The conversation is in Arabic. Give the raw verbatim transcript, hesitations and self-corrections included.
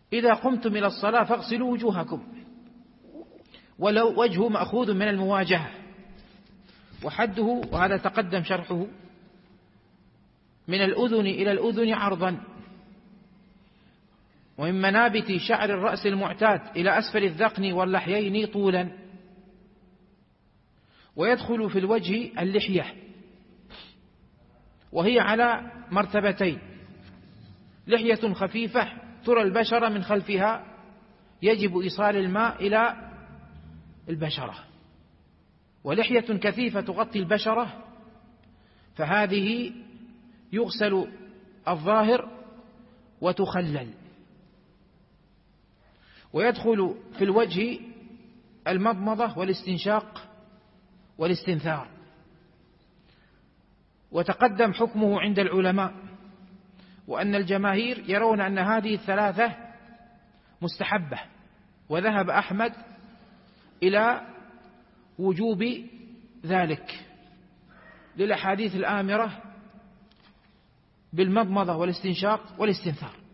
إذا قمتم إلى الصلاة فاغسلوا وجوهكم، ولو وجه مأخوذ من المواجهة، وحده، وهذا تقدم شرحه، من الأذن إلى الأذن عرضا، ومن منابت شعر الرأس المعتاد إلى أسفل الذقن واللحيين طولا. ويدخل في الوجه اللحية، وهي على مرتبتين: لحية خفيفة ترى البشرة من خلفها يجب إيصال الماء إلى البشرة، ولحية كثيفة تغطي البشرة فهذه يغسل الظاهر وتخلل. ويدخل في الوجه المضمضة والاستنشاق والاستنثار، وتقدم حكمه عند العلماء، وأن الجماهير يرون أن هذه الثلاثة مستحبة، وذهب أحمد إلى وجوب ذلك للأحاديث الآمرة بالمضمضة والاستنشاق والاستنثار.